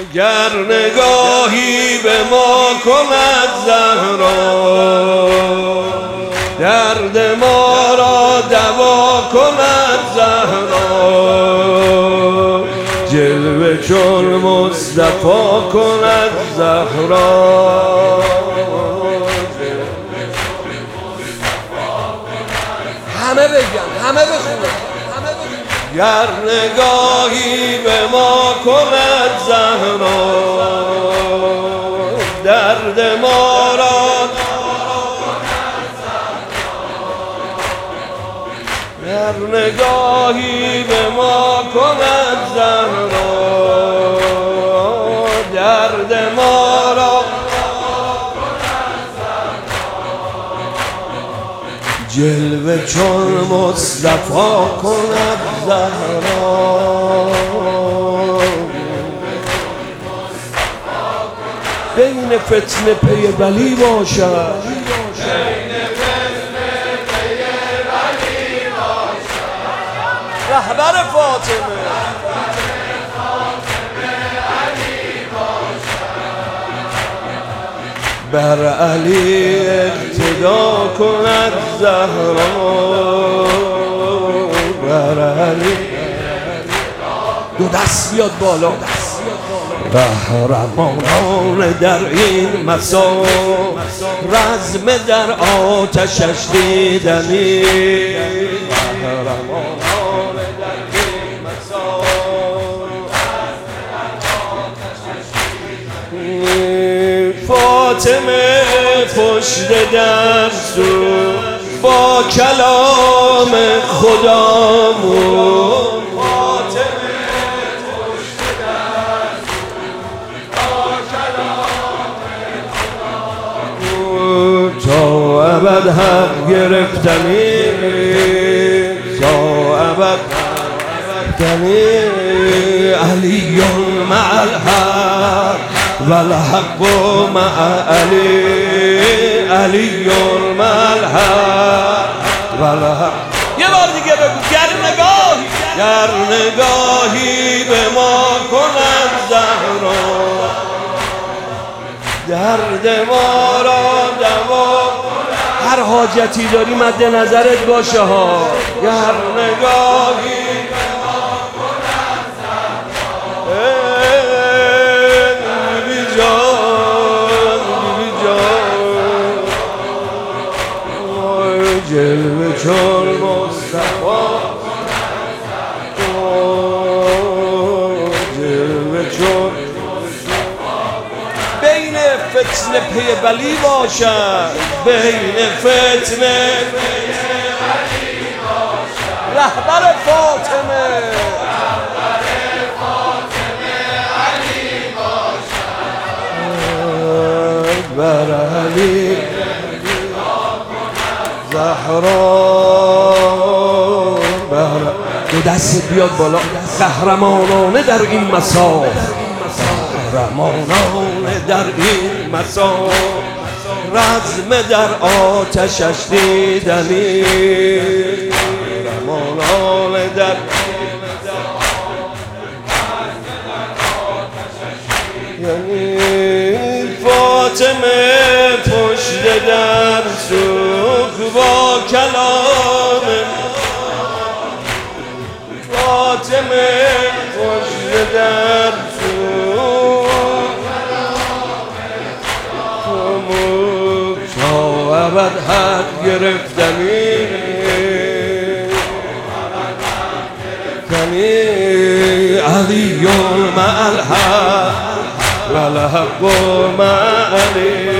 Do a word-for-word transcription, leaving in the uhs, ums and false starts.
گر نگاهی به ما کند زهرا، درد ما را دوا کند زهرا، جلوه چون مصطفی کند زهرا. همه بگن، همه بخونن. گر نگاهی به ما کند زهرا، درد ما را گر نگاهی به ما کند زهرا، درد ما را جلوه چون مصطفی کند زهرا. بین فتنه پی بلی باشد، رهبر فاطمه بر علی اقتدا کند زهرا، بر علی دو دست بیاد بالا. قهرمانان در این مسا، رزم در آتشش دیدنی، قهرمانان در این مسا، فاطمه پشت در سو با کلام خدامون، فاطمه پشت در سو با کلام خدامون، تا ابد حق گرفتنی، تا ابد گرفتنی، علی مع الحق والحق مع علی، علی مع الحق والحق. یه بار دیگه بگو. گر نگاهی گر نگاهی به ما کند زهرا، درد ما را دوا. هر حاجتی داری مد نظرت باشه ها. گر نگاهی جلوه چون مصطفی، جلوه چون بین فتنه پی بلی باشد، بین فتنه رهبر فاطمه، بر علی زهرا، بر دو دست بیاد بالا. قهرمانانه در این مساف، قهرمانانه در این مساف، رزم در آتشش دیدنی، قهرمانانه در یعنی فاطمه پشت در سوخ با کلام، فاطمه پشت در سوخ تا ابد حق گرفتنی، علی مع الحق والحق مع علی.